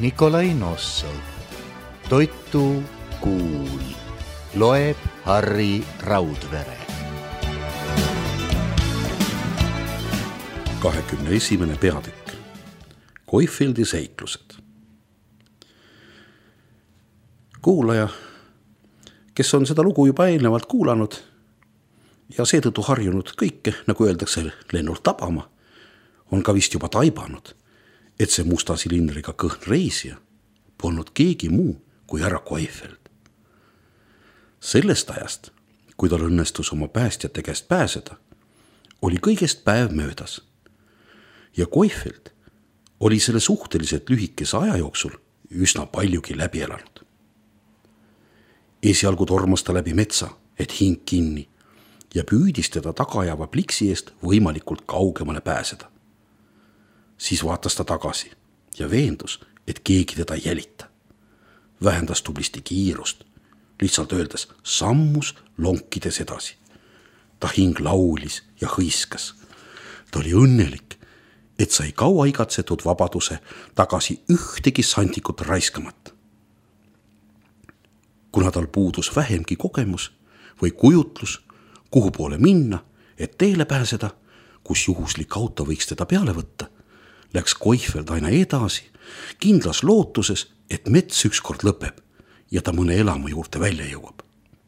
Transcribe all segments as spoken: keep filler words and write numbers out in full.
Nikolai Nossov. Toitu kuul. Loeb Harri Raudvere. kahekümne esimene peatükk. Koifieldi seiklused. Kuulaja, kes on seda lugu juba eelnevalt kuulanud ja seetõttu harjunud kõike, nagu öeldakse, lennult tabama, on ka vist juba taibanud, et see musta silindriga kõhn reisija polnud keegi muu kui härra Koifield. Sellest ajast, kui tal õnnestus oma päästjate käest pääseda, oli kõigest päev möödas. Ja Koifield oli selle suhteliselt lühikese aja jooksul üsna paljugi läbi elanud. Esialgu tormas ta läbi metsa, et hing kinni ja püüdis teda tagajava pliksi eest võimalikult kaugemale pääseda. Siis vaatas ta tagasi ja veendus, et keegi teda ei jälita. Vähendas tublisti kiirust, lihtsalt öeldes sammus lonkides edasi. Ta hing laulis ja hõiskas. Ta oli õnnelik, et sai kaua igatsetud vabaduse tagasi ühtegi sandikut raiskamata. Kuna tal puudus vähemgi kogemus või kujutlus, kuhu poole minna, et teele pääseda, kus juhuslik auto võiks teda peale võtta, läks Koifield aina edasi, kindlas lootuses, et mets ükskord lõpeb ja ta mõne elamu juurde välja jõuab.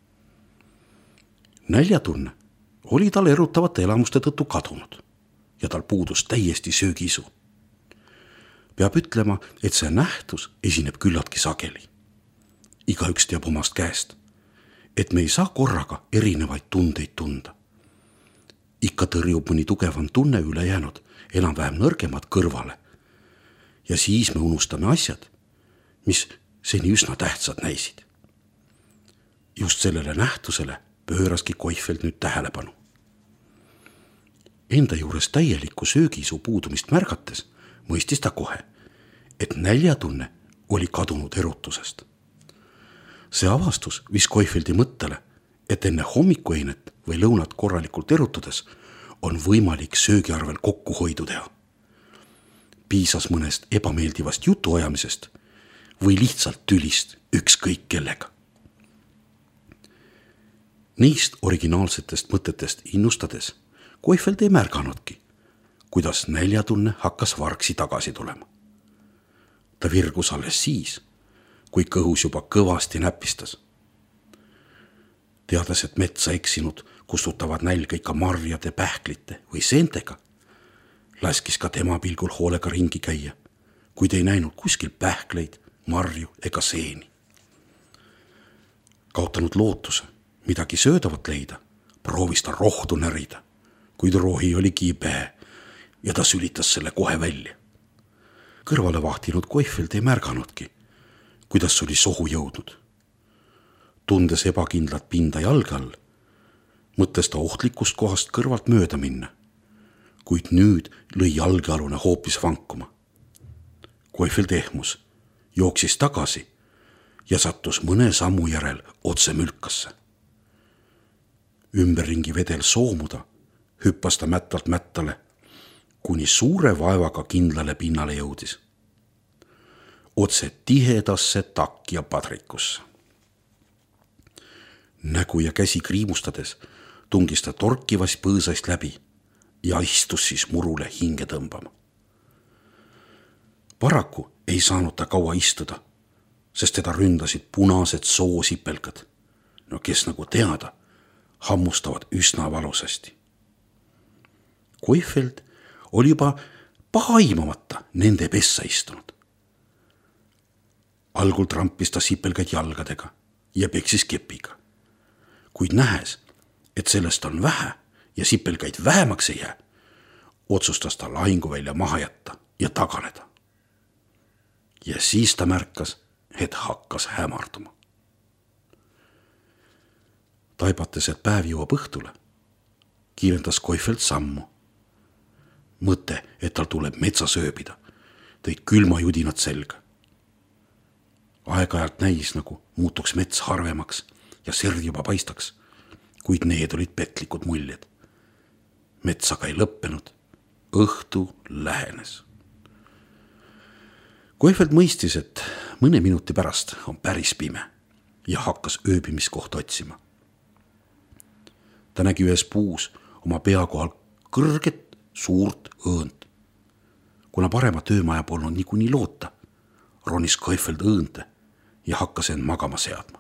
Näljatunne oli tal erutavate elamuste tõttu kadunud ja tal puudus täiesti söögiisu. Peab ütlema, et see nähtus esineb küllaltki sageli. Igaüks teab omast käest, et me ei saa korraga erinevaid tundeid tunda. Ikka tõrjub mõni tugevam tunne üle jäänud, enam-vähem nõrgemad kõrvale. Ja siis me unustame asjad, mis seni üsna tähtsad näisid. Just sellele nähtusele pööraski Koifield nüüd tähelepanu. Enda juures täielikku söögiisu puudumist märgates mõistis ta kohe, et näljatunne oli kadunud erutusest. See avastus vis Koifieldi mõttele, et enne hommikueinet või lõunat korralikult erutudes on võimalik söögiarvel kokkuhoidu teha. Piisas mõnest ebameeldivast jutuajamisest või lihtsalt tülist ükskõik kellega. Niist originaalsetest mõtetest innustades Koifield ei märganudki, kuidas näljatunne hakkas vargsi tagasi tulema. Ta virgus alles siis, kui kõhus juba kõvasti näpistas. Teades, et metsa eksinud kustutavad nälga ikka marjade, pähklite või seentega, laskis ka tema pilgul hoolega ringi käia, kuid ei näinud kuskil pähkleid, marju ega seeni. Kaotanud lootuse midagi söödavat leida, proovis ta rohtu närida, kuid rohi oli kibe ja ta sülitas selle kohe välja. Kõrvale vahtinud Koifield ei märganudki, kuidas oli sohu jõudnud. Tundes ebakindlat pinda jalge all, mõttes ta ohtlikust kohast kõrvalt mööda minna, kuid nüüd lõi jalgealune hoopis vankuma. Koifield ehmus, jooksis tagasi ja sattus mõne sammu järel otse mülkasse. Ümberringi vedel soomuda hüppas ta mättalt mättale, kuni suure vaevaga kindlale pinnale jõudis. Otse tihedasse takja padrikusse. Nägu ja käsi kriimustades tungis ta torkivast põõsast läbi ja istus siis murule hinge tõmbama. Paraku ei saanud ta kaua istuda, sest teda ründasid punased soosipelgad, no kes nagu teada, hammustavad üsna valusasti. Koifield oli juba pahaimamata nende pessa istunud. Algul trampis ta sipelgaid jalgadega ja peksis kepiga. Kuid nähes, et sellest on vähe ja sipelgaid vähemaks ei jää, otsustas ta lahinguvälja maha jätta ja taganeda. Ja siis ta märkas, et hakkas hämarduma. Taibates, et päev jõuab õhtule, kiirendas Koifield sammu. Mõte, et tal tuleb metsa sööbida, tõid külma judinat selga. Aeg-ajalt näis, nagu muutuks mets harvemaks ja serd juba paistaks, kuid need olid petlikud muljed. Metsaga ei lõppenud, õhtu lähenes. Koifeld mõistis, et mõne minuti pärast on päris pime ja hakkas ööbimiskohta otsima. Ta nägi ühes puus oma pea kohal kõrget suurt õõnt. Kuna parema töömaja polnud niikuinii loota, ronis Koifeld õõnte ja hakkas end magama seadma.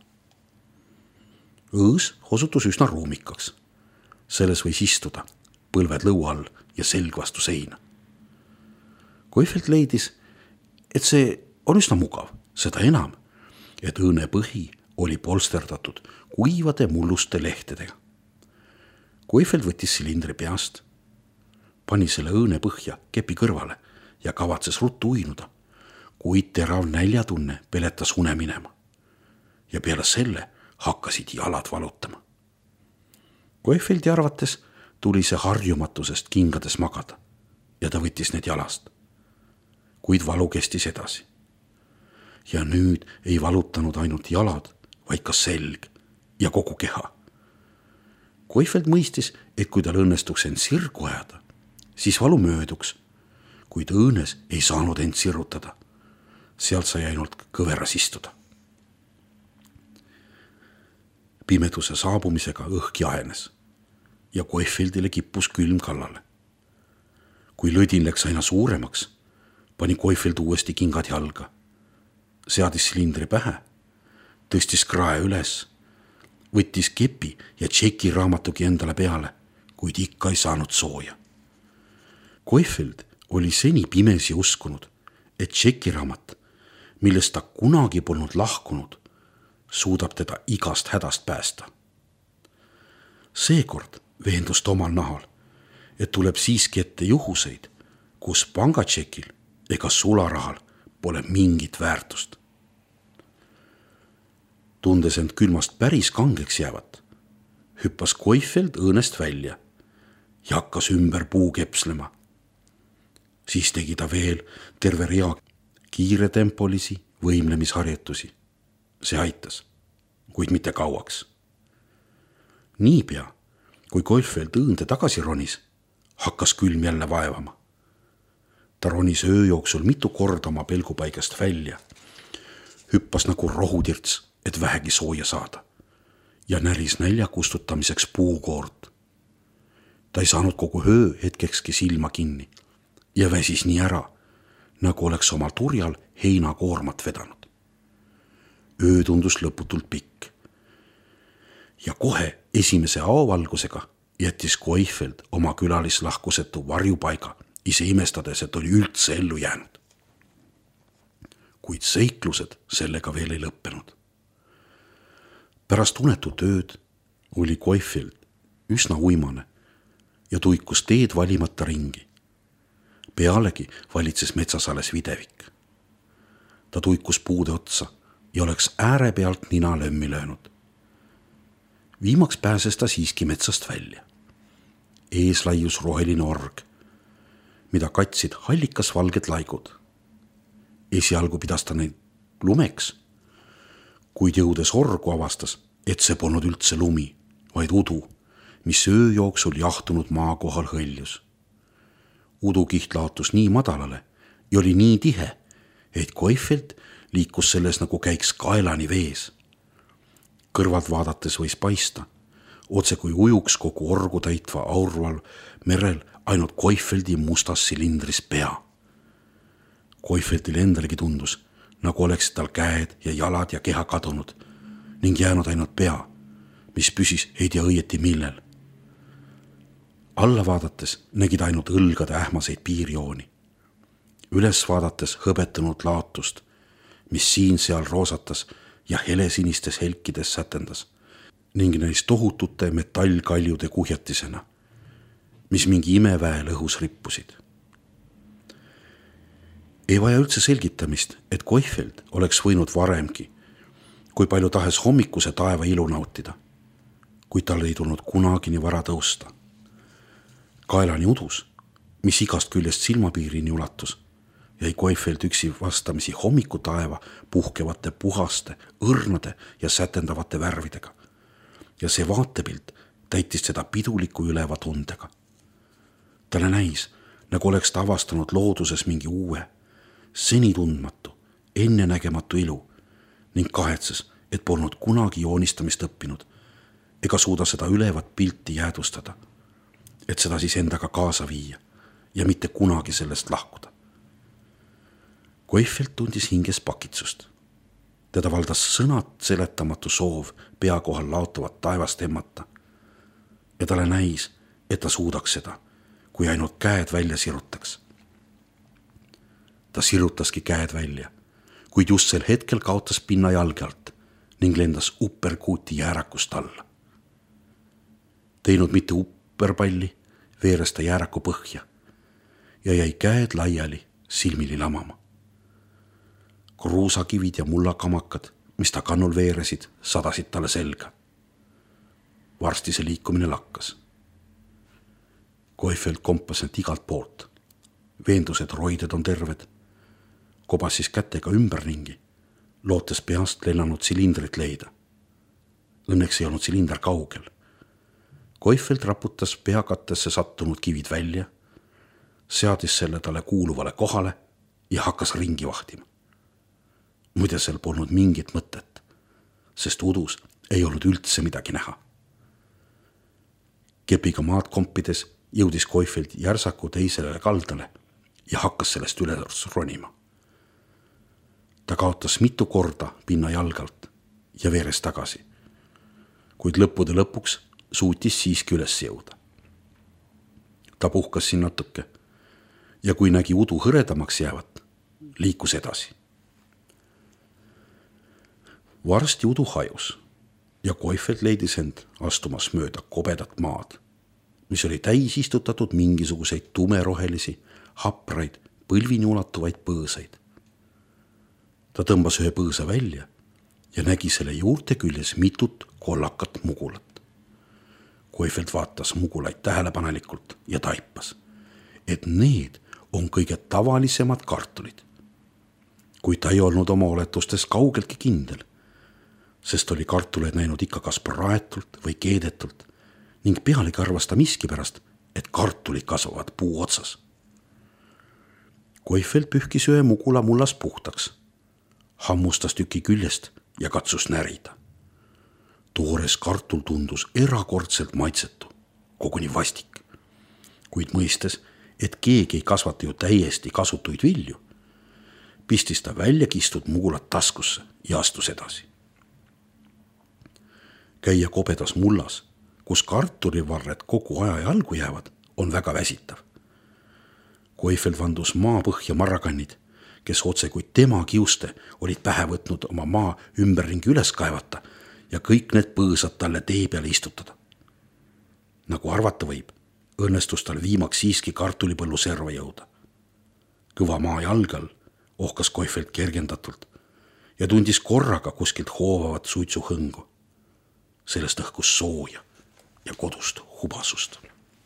Õõs osutus üsna ruumikaks. Selles võis istuda, põlved lõua all ja selg vastu seina. Koifeld leidis, et see on üsna mugav, seda enam, et õõne põhi oli polsterdatud kuivade mulluste lehtedega. Koifeld võttis silindri peast, pani selle õõne põhja kepi kõrvale ja kavatses ruttu uinuda, kuid terav näljatunne peletas une minema. Ja peale selle hakkasid jalad valutama. Koifeldi arvates tuli see harjumatusest kingades magada ja ta võttis need jalast. Kuid valu kestis edasi. Ja nüüd ei valutanud ainult jalad, vaid ka selg ja kogu keha. Koifeld mõistis, et kui tal õnnestuks end sirgu ajada, siis valu mööduks, kuid õõnes ei saanud end sirrutada. Sealt sai ainult kõveras istuda. Pimeduse saabumisega õhk jahenes ja Koifeldile kippus külm kallale. Kui lõdin läks aina suuremaks, pani Koifeld uuesti kingad jalga, seadis silindri pähe, tõstis krae üles, võttis kepi ja tšeki raamatugi endale peale, kuid ikka ei saanud sooja. Koifeld oli seni pimesi uskunud, et tšeki raamat, millest ta kunagi polnud lahkunud, suudab teda igast hädast päästa. Seekord veendus ta omal nahal, et tuleb siiski ette juhuseid, kus pangatšekil ega sularahal pole mingit väärtust. Tundes end külmast päris kangeks jäävat, hüppas Koifeld õõnest välja ja hakkas ümber puu kepslema. Siis tegi ta veel terve rea kiiretempolisi võimlemisharjutusi. See aitas, kuid mitte kauaks. Niipea, kui Koifeld õõnde tagasi ronis, hakkas külm jälle vaevama. Ta ronis öö jooksul mitu korda oma pelgupaigast välja, hüppas nagu rohutirts, et vähegi sooja saada ja näris nälja kustutamiseks puukoort. Ta ei saanud kogu öö hetkekski silma kinni ja väsis nii ära, nagu oleks omal turjal heinakoormat vedanud. Öö tundus lõputult pikk ja kohe esimese aovalgusega jättis Koifeld oma külalislahkusetu varjupaiga, ise imestades, et oli üldse ellu jäänud. Kuid seiklused sellega veel ei lõppenud. Pärast unetut ööd oli Koifeld üsna uimane ja tuikus teed valimata ringi. Pealegi valitses metsas alles videvik. Ta tuikus puude otsa ja oleks ääre pealt nina lömmi löönud. Viimaks pääses ta siiski metsast välja. Ees laius roheline org, mida katsid hallikas valged laigud. Esialgu pidas ta neid lumeks, kuid jõudes orgu avastas, et see polnud üldse lumi, vaid udu, mis öö jooksul jahtunud maa kohal hõljus. Udukiht laotus nii madalale ja oli nii tihe, et Koifeld liikus selles nagu käiks kaelani vees. Kõrvalt vaadates võis paista, otse kui ujuks kogu orgu täitva aurval merel ainult Koifeldi mustas silindris pea. Koifeldil endalegi tundus, nagu oleks tal käed ja jalad ja keha kadunud ning jäänud ainult pea, mis püsis ei tea õieti millel. Alla vaadates nägid ainult õlgade ähmaseid piirjooni. Üles vaadates hõbetunud laotust, mis siin-seal roosatas ja helesinistes helkides sätendas ning neis tohutute metallkaljude kuhjatisena, mis mingi imeväel õhus rippusid. Ei vaja üldse selgitamist, et Koifeld oleks võinud varemgi, kui palju tahes hommikuse taeva ilu nautida, kuid tal ei tulnud kunagi nii vara tõusta. Kaelani udus, mis igast küljest silmapiirini ulatus, jäi Koifeld üksi vastamisi hommiku taeva puhkevate puhaste, õrnade ja sätendavate värvidega. Ja see vaatepilt täitis seda piduliku üleva tundega. Talle näis, nagu oleks ta avastanud looduses mingi uue, seni tundmatu ennenägematu ilu ning kahetses, et polnud kunagi joonistamist õppinud ega suuda seda ülevat pilti jäädvustada, et seda siis endaga kaasa viia ja mitte kunagi sellest lahkuda. Koifelt tundis hinges pakitsust. Teda valdas sõnad seletamatu soov pea kohal laotavat taevast emmata ja talle näis, et ta suudaks seda, kui ainult käed välja sirutaks. Ta sirutaski käed välja, kuid just sel hetkel kaotas pinna jalge alt ning lendas upperkuuti jäärakust alla. Teinud mitte upperpalli, veeres ta jääraku põhja ja jäi käed laiali silmili lamama. Kruusakivid ja mullakamakad, mis ta kannul veeresid, sadasid talle selga. Varsti see liikumine lakkas. Koifelt kompas end igalt poolt. Veendus, et roided on terved. Kobas siis kätega ümberringi, lootes peast lennanud silindrit leida. Õnneks ei olnud silinder kaugel. Koifelt raputas peakattesse sattunud kivid välja, seadis selle talle kuuluvale kohale ja hakkas ringi vahtima. Muide seal polnud mingit mõtet, sest udus ei olnud üldse midagi näha. Kepiga maad kompides jõudis Koifelt järsaku teisele kaldale ja hakkas sellest üles ronima. Ta kaotas mitu korda pinna jalgalt ja veeres tagasi, kuid lõppude lõpuks suutis siiski üles jõuda. Ta puhkas siin natuke ja kui nägi udu hõredamaks jäävat, liikus edasi. Varsti udu hajus ja Koifelt leidis end astumas mööda kobedat maad, mis oli täis istutatud mingisuguseid tumerohelisi, hapraid, põlvini ulatuvaid põõsaid. Ta tõmbas ühe põõsa välja ja nägi selle juurte küljes mitut kollakat mugulat. Koifelt vaatas mugulaid tähelepanelikult ja taipas, et need on kõige tavalisemad kartulid. Kuid ta ei olnud oma oletustes kaugeltki kindel, sest oli kartuleid näinud ikka kas praetult või keedetult ning pealegi arvas ta miskipärast, et kartulid kasvavad puu otsas. Koifelt pühkis ühe mugula mullas puhtaks, hammustas tüki küljest ja katsus närida. Toores kartul tundus erakordselt maitsetu, koguni vastik, kuid mõistes, et keegi ei kasvata ju täiesti kasutuid vilju, pistis ta välja kistud mugulat taskusse ja astus edasi. Käia kobedas mullas, kus kartulivarred kogu aja jalgu jäävad, on väga väsitav. Koifelt vandus maa põhja marrakannid, kes otse kui tema kiuste olid pähe võtnud oma maa ümberringi üles kaevata ja kõik need põõsad talle tee peale istutada. Nagu arvata võib, õnnestus tal viimaks siiski kartulipõllu serva jõuda. Kõva maa jalgal ohkas Koifelt kergendatult ja tundis korraga kuskilt hoovavat suitsuhõngu. Sellest õhkus sooja ja kodust hubasust.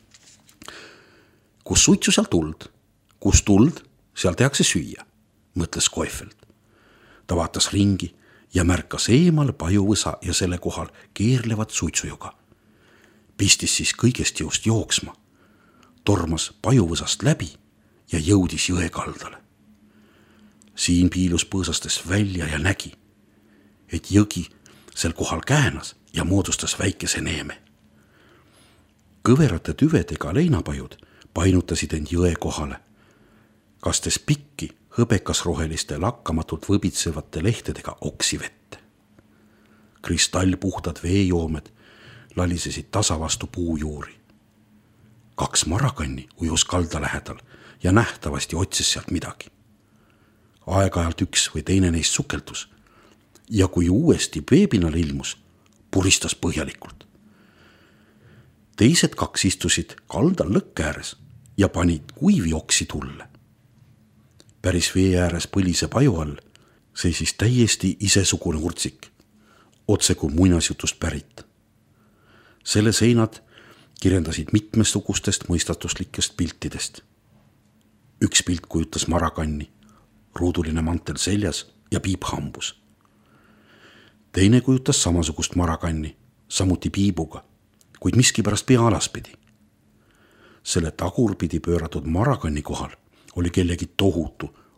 Kus suitsu seal tuld, kus tuld, seal tehakse süüa, mõtles Koifelt. Ta vaatas ringi ja märkas eemal pajuvõsa ja selle kohal keerlevat suitsujuga. Pistis siis kõigest jõust jooksma, tormas pajuvõsast läbi ja jõudis jõe kaldale. Siin piilus põõsastes välja ja nägi, et jõgi sel kohal käänas ja moodustas väikese neeme. Kõverate tüvedega leinapajud painutasid end jõe kohale, kastes pikki hõbekas roheliste lakkamatult võbitsevate lehtedega oksi vette. Kristallpuhtad veejoomed lalisesid tasa vastu puujuuri. Kaks marakanni ujus kalda lähedal ja nähtavasti otsis sealt midagi. Aeg-ajalt üks või teine neist sukeldus ja kui uuesti veepinal ilmus, puristas põhjalikult. Teised kaks istusid kaldal lõkke ääres ja panid kuivi oksi tulle. Päris vee ääres põlise paju all seisis täiesti isesugune urtsik, otse kui muinasjutust pärit. Selle seinad kirjendasid mitmesugustest mõistatuslikest piltidest. Üks pilt kujutas marakanni, ruuduline mantel seljas ja piiphambus. Teine kujutas samasugust marakanni, samuti piibuga, kuid miskipärast pea alaspidi. Selle tagurpidi pööratud marakanni kohal oli kellegi tohutu,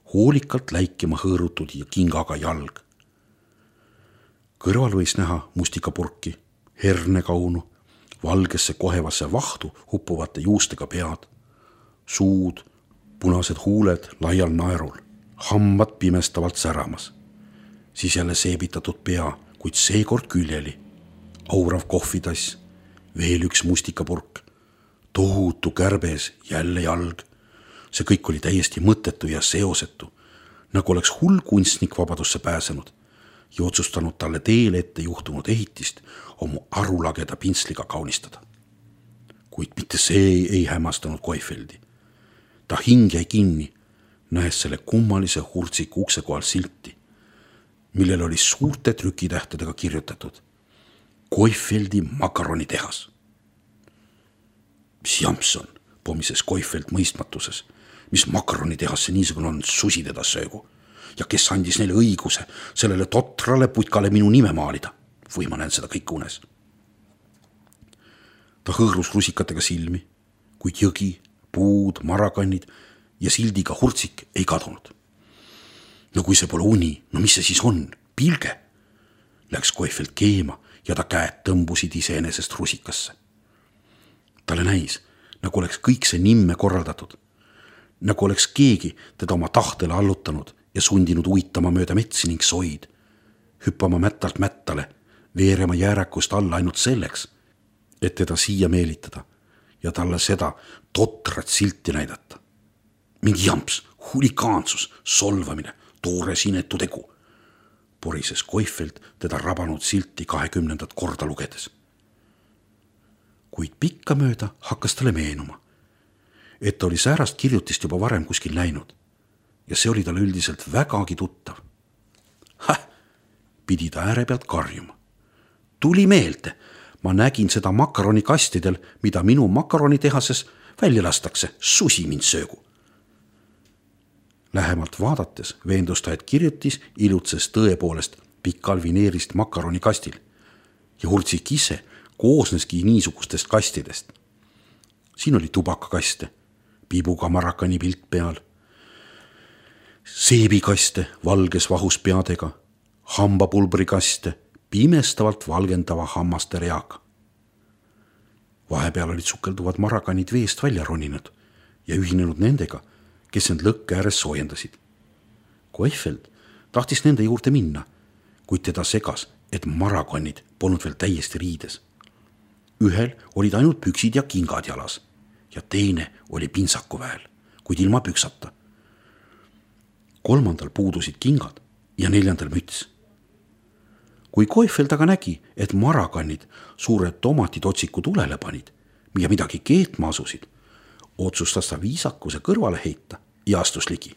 hoolikalt läikima hõõrutud ja kingaga jalg. Kõrval võis näha mustikapurki, hernekaunu, valgesse kohevasse vahtu uppuvate juustega pead, suud, punased huuled laial naerul, hambad pimestavalt säramas, siis jälle seebitatud pea, kuid seekord küljeli, aurav kohvitass, veel üks mustikapurk, tohutu kärbes, jälle jalg. See kõik oli täiesti mõttetu ja seosetu, nagu oleks hull kunstnik vabadusse pääsenud ja otsustanud talle teel ette juhtunud ehitist oma arulageda pintsliga kaunistada. Kuid mitte see ei, ei hämmastanud Koifeldi. Ta hing jäi kinni, nähes selle kummalise hurtsiku ukse kohal silti, millel oli suurte trükitähtedega kirjutatud Koifeldi makaronitehas. Mis jamps on, pomises Koifeld mõistmatuses, mis makaronitehasse niisugune on, susi teda söögu. Ja kes andis neile õiguse sellele totrale putkale minu nime maalida? Või ma näen seda kõik unes. Ta hõõrus rusikatega silmi, kuid jõgi, puud, marakannid ja sildiga hurtsik ei kadunud. No kui see pole uni, no mis see siis on? Pilge! Läks Koifeld keema ja ta käed tõmbusid iseenesest rusikasse. Talle näis, nagu oleks kõik see nimme korraldatud, nagu oleks keegi teda oma tahtele allutanud ja sundinud uitama mööda metsi ning soid, hüppama mättalt mättale, veerema jäärakust alla ainult selleks, et teda siia meelitada ja talle seda totrat silti näidata. Mingi jamps, hulikaansus, solvamine, toore sinetu tegu, porises Koifeld teda rabanud silti kahekümnendat korda lugedes. Kuid pikka mööda hakkas talle meenuma, et ta oli säärast kirjutist juba varem kuskil näinud ja see oli talle üldiselt vägagi tuttav. Häh, pidi ta ääre pealt karjuma. Tuli meelde, ma nägin seda makaronikastidel, mida minu makaronitehases välja lastakse, susi mind söögu. Lähemalt vaadates veendus ta, et kirjutis ilutses tõepoolest pikal vineerist makaronikastil ja hurtsik ise koosneski niisugustest kastidest. Siin oli tubakakaste, piibuga marakani pilt peal, seebikaste valges vahus peadega, hambapulbrikaste, pimestavalt valgendava hammaste reaga. Vahepeal olid sukelduvad marakanid veest välja roninud ja ühinenud nendega, kes end lõkke ääres soojendasid. Koifeld tahtis nende juurde minna, kuid teda segas, et marakanid polnud veel täiesti riides. Ühel olid ainult püksid ja kingad jalas ja teine oli pintsaku väel, kuid ilma püksata. Kolmandal puudusid kingad ja neljandal müts. Kui Koifeld aga nägi, et marakannid suured tomatid otsiku tulele panid ja midagi keetma asusid, otsustas ta viisakuse kõrvale heita ja astus ligi.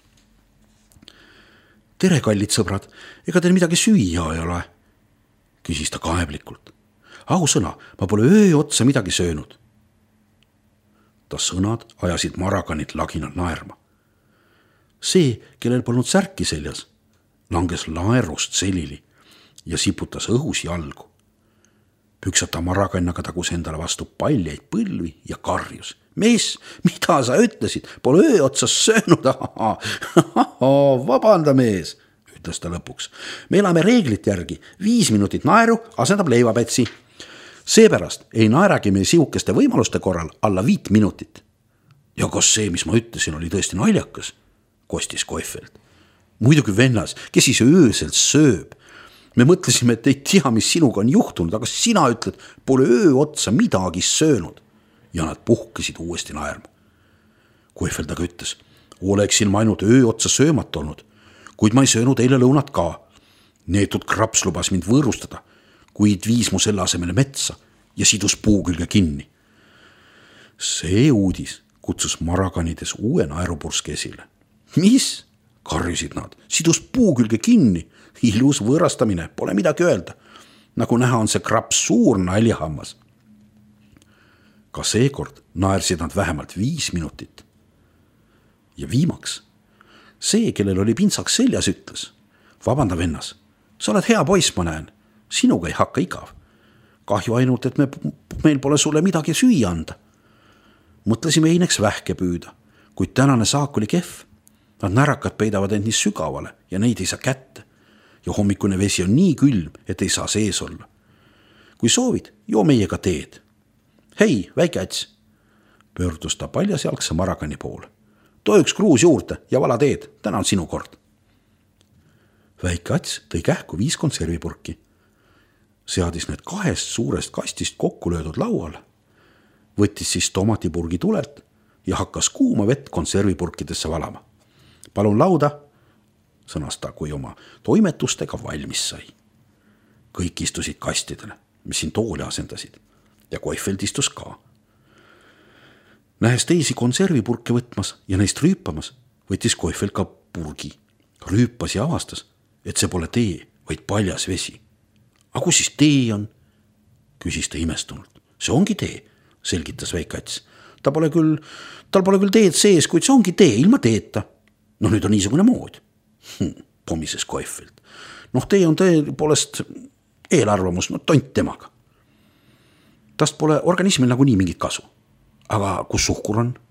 Tere, kallid sõbrad, ega teil midagi süüa ei ole? Küsis ta kaeblikult. Ausõna, ma pole öö otsa midagi söönud. Ta sõnad ajasid marakanid laginal naerma. See, kellel polnud särki seljas, langes laerust selili ja siputas õhus jalgu. Püksata marakannaga tagus endale vastu paljeid põlvi ja karjus. Mees, mida sa ütlesid? Pole öö otsas söönud. Vabanda, mees, ütles ta lõpuks. Me elame reeglit järgi. Viis minutit naeru asendab leivapätsi. Seepärast ei naeragi me sihukeste võimaluste korral alla viit minutit. Ja kas see, mis ma ütlesin, oli tõesti naljakas? Kostis Koifeld. Muidugi vennas, kes siis ööselt sööb? Me mõtlesime, et ei tea, mis sinuga on juhtunud, aga sina ütled, pole öö otsa midagi söönud. Ja nad puhkesid uuesti naerma. Koifeld aga ütles, oleksin ma ainult öö otsa söömat olnud, kuid ma ei söönud eile lõunat ka. Neetud kraps lubas mind võõrustada, kuid viis mu selle asemele metsa ja sidus puu külge kinni. See uudis kutsus marakanides uue naerupurske esile. Mis? Karjusid nad. Sidus puu külge kinni. Ilus võõrastamine, pole midagi öelda. Nagu näha on see kraps suur naljahammas. Ka seekord naersid nad vähemalt viis minutit. Ja viimaks, see, kellel oli pintsak seljas, ütles, vabanda vennas, sa oled hea poiss, ma näen, sinuga ei hakka igav. Kahju ainult, et me, meil pole sulle midagi süüa anda. Mõtlesime eineks vähke püüda, kuid tänane saak oli kehv. Nad närakad peidavad end nii sügavale ja neid ei saa kätte. Ja hommikune vesi on nii külm, et ei saa sees olla. Kui soovid, joo meiega teed. Hei, väike Ats, pöördus ta paljasjalgse Marakani poole. Too üks kruus juurde ja vala teed, täna on sinu kord. Väike Ats tõi kähku viis konservipurki. Seadis need kahest suurest kastist kokku löödud lauale, võttis siis tomatipurgi tulelt ja hakkas kuuma vett konservipurkidesse valama. Palun lauda, sõnas ta, kui oma toimetustega valmis sai. Kõik istusid kastidele, mis siin tooli asendasid, ja Koifeld istus ka. Nähes teisi konservipurke võtmas ja neist rüüpamas, võttis Koifeld ka purgi. Rüüpas ja avastas, et see pole tee, vaid paljas vesi. Aga kus siis tee on? Küsis ta imestunult. See ongi tee, selgitas väike Ats. Ta pole küll, tal pole küll teed sees, kuid see ongi tee, ilma teeta. No nüüd on niisugune mood. Hm, pomises Koifeld. Noh, tee on tõepoolest eelarvamus, no tont temaga. Tast pole organismil nagu nii mingit kasu. Aga kus suhkur on?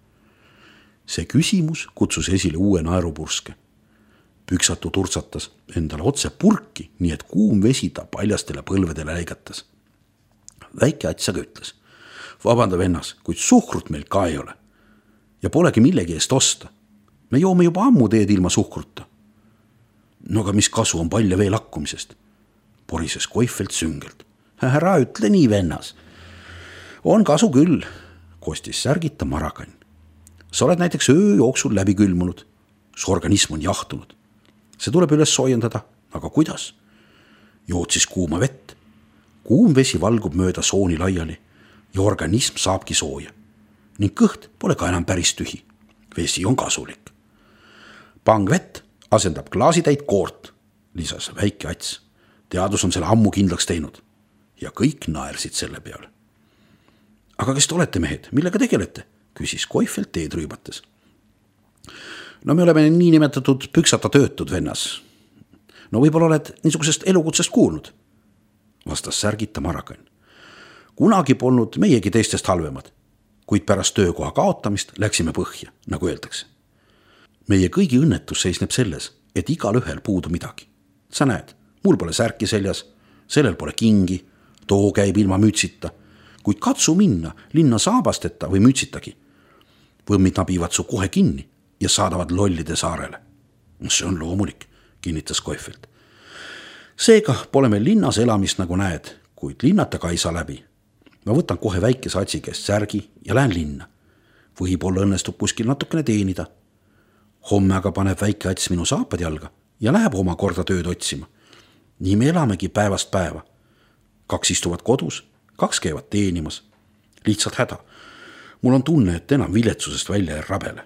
See küsimus kutsus esile uue naerupurske. Püksatu turtsatas endale otse purki, nii et kuum vesi ta paljastele põlvedele läigatas. Väike Ats aga ütles. Vabanda vennas, kuid suhkrut meil ka ei ole. Ja polegi millegi eest osta. Me joome juba ammu teed ilma suhkruta. No aga mis kasu on palja vee lakkumisest? Porises Koifeld süngelt. Ära ütle nii, vennas. On kasu küll, kostis särgita Marakan. Sa oled näiteks öö jooksul läbi külmunud. Su organism on jahtunud. See tuleb üles soojendada, aga kuidas? Jood siis kuuma vett. Kuum vesi valgub mööda sooni laiali ja organism saabki sooja. Ning kõht pole ka enam päris tühi. Vesi on kasulik. Pang vett asendab klaasitäit koort, lisas väike Ats. Teadus on selle ammu kindlaks teinud. Ja kõik naersid selle peale. Aga kes te olete, mehed? Millega tegelete? Küsis Koifeld teed rüübates. No me oleme nii nimetatud püksata töötud, vennas. No võib-olla oled niisugusest elukutsest kuulnud, vastas särgita Marakan. Kunagi polnud meiegi teistest halvemad, kuid pärast töökoha kaotamist läksime põhja, nagu öeldakse. Meie kõigi õnnetus seisneb selles, et igal ühel puudu midagi. Sa näed, mul pole särki seljas, sellel pole kingi, too käib ilma mütsita, kuid katsu minna linna saabasteta või mütsitagi. Võmmid nabivad su kohe kinni ja saadavad lollide saarele. See on loomulik, kinnitas Koifeld. Seega pole meil linnas elamist nagu näed, kuid linnata ka ei saa läbi. Ma võtan kohe väikese Atsi käest särgi ja lähen linna. Võib-olla õnnestub kuskil natukene teenida. Homme aga paneb väike Ats minu saapad jalga ja läheb oma korda tööd otsima. Nii me elamegi päevast päeva. Kaks istuvad kodus, kaks käivad teenimas. Lihtsalt häda. Mul on tunne, et enam viletsusest välja ei rabele.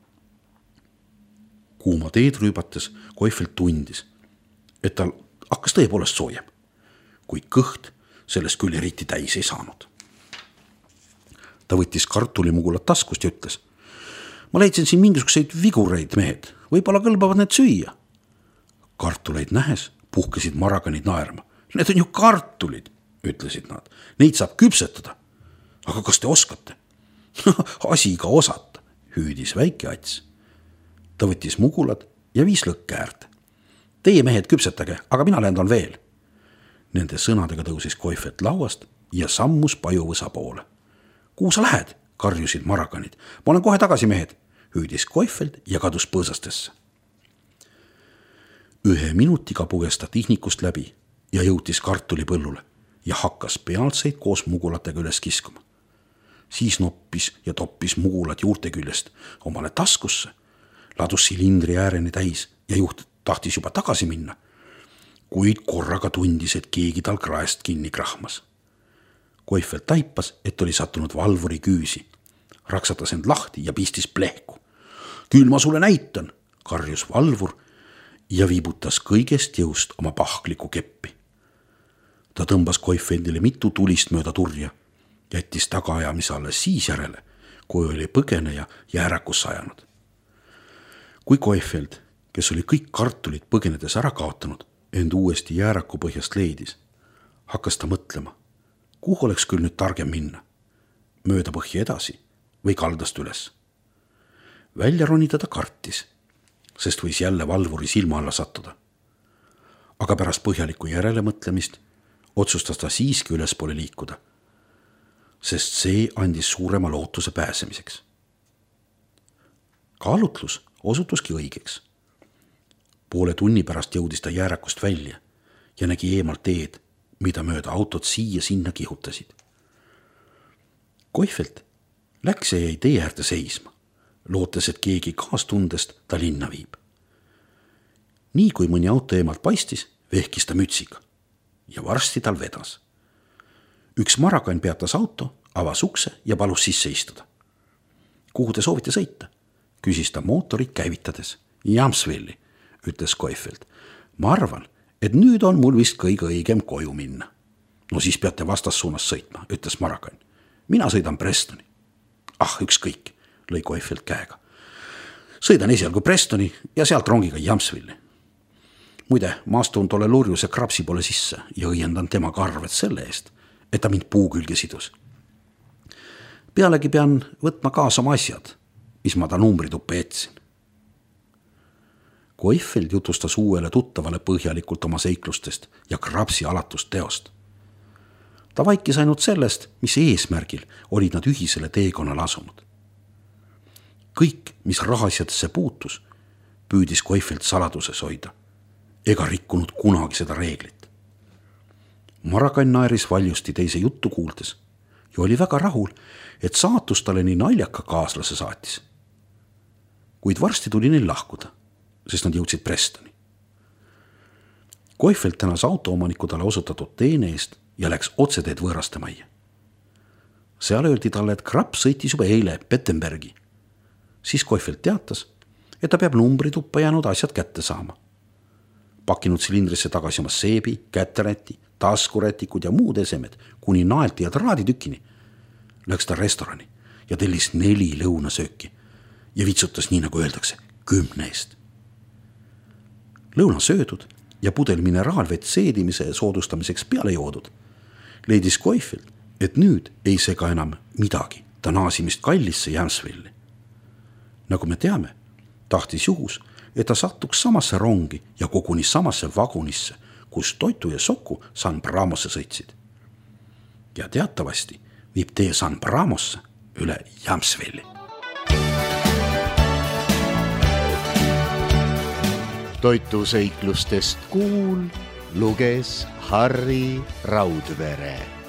Kuuma teed rüübates Koifeld tundis, et tal hakkas tõepoolest soojem, kuid kõht sellest küll eriti täis ei saanud. Ta võttis kartulimugulat taskust ja ütles, ma leidsin siin mingisuguseid vigureid, mehed, võib-olla kõlbavad need süüa. Kartuleid nähes puhkesid Marakanid naerma. Need on ju kartulid, ütlesid nad. Neid saab küpsetada. Aga kas te oskate? Asi ka osata, hüüdis väike Ats. Ta võttis mugulad ja viis lõkke äärde. Teie mehed küpsetage, aga mina lendan veel. Nende sõnadega tõusis Koifeld lauast ja sammus pajuvõsa poole. Kuhu sa lähed? Karjusid Marakanid. Ma olen kohe tagasi, mehed, hüüdis Koifeld ja kadus põõsastesse. Ühe minutiga puges ta tihnikust läbi ja jõutis kartulipõllule ja hakkas pealtseid koos mugulatega üles kiskuma. Siis noppis ja toppis mugulad juurte küljest omale taskusse, ladus silindri ääreni täis ja juht tahtis juba tagasi minna, kuid korraga tundis, et keegi tal kraest kinni krahmas. Koifeld taipas, et oli sattunud valvuri küüsi, raksatas end lahti ja pistis plehku. Küll ma sulle näitan, karjus valvur ja viibutas kõigest jõust oma pahkliku keppi. Ta tõmbas Koifendile mitu tulist mööda turja, jättis tagaajamise alles siis järele, kui oli põgeneja jäärakusse ajanud. Kui Koifeld, kes oli kõik kartulid põgenedes ära kaotanud, end uuesti jääraku põhjast leidis, hakkas ta mõtlema, kuhu oleks küll nüüd targem minna, mööda põhja edasi või kaldast üles. Välja ronida ta kartis, sest võis jälle valvuri silma alla sattuda. Aga pärast põhjalikku järelemõtlemist otsustas ta siiski ülespoole liikuda, sest see andis suurema lootuse pääsemiseks. Kaalutlus osutuski õigeks. Poole tunni pärast jõudis ta jäärakust välja ja nägi eemalt teed, mida mööda autod siia-sinna kihutasid. Koifelt läks ja jäi tee äärde seisma, lootes, et keegi kaastundest ta linna viib. Nii kui mõni auto eemalt paistis, vehkis ta mütsiga ja varsti tal vedas. Üks marakann peatas auto, avas ukse ja palus sisse istuda. Kuhu te soovite sõita? Küsis ta mootorit käivitades. Jamsvilli, ütles Koifelt. Ma arvan, et nüüd on mul vist kõige õigem koju minna. No siis peate vastassuunas sõitma, ütles marakann. Mina sõidan Prestoni. Ah, ükskõik, lõi Koifelt käega. Sõidan esialgu Prestoni ja sealt rongiga Jamsvilli. Muide, ma astun tolle lurjuse krapsi poole sisse ja õiendan tema karvet selle eest, et ta mind puu külge sidus. Pealegi pean võtma kaasa oma asjad, mis ma ta numbrituppe jätsin. Koifelt jutustas uuele tuttavale põhjalikult oma seiklustest ja krapsi alatust teost. Ta vaikis ainult sellest, mis eesmärgil olid nad ühisele teekonnale asunud. Kõik, mis rahasjadesse puutus, püüdis Koifelt saladuses hoida, ega rikkunud kunagi seda reeglit. Marakann naeris valjusti teise juttu kuuldes ja oli väga rahul, et saatus talle nii naljaka kaaslase saatis. Kuid varsti tuli neil lahkuda, sest nad jõudsid Prestoni. Koifelt tänas autoomaniku talle osutatud teene eest ja läks otseteed võõraste majja. Seal öeldi talle, et krapp sõitis juba eile Pettenbergi. Siis Koifelt teatas, et ta peab numbrituppa jäänud asjad kätte saama. Pakkinud silindrisse tagasi oma seebi, käteräti, taskurätikud ja muud esemed kuni naelti ja traaditükini, läks ta restorani ja tellis neli lõunasööki ja vitsutas nii, nagu öeldakse, kümne eest. Lõuna söödud ja pudel mineraalvett seedimise soodustamiseks peale joodud, leidis Koifelt, et nüüd ei sega enam midagi ta naasimist kallisse Jamsvilli. Nagu me teame, tahtis juhus, et ta sattuks samasse rongi ja koguni samasse vagunisse, kus Toitu ja Soku San Bramosse sõitsid. Ja teatavasti viib tee San Bramosse üle Jamsvilli. Toitu seiklustest kuul luges Harri Raudvere.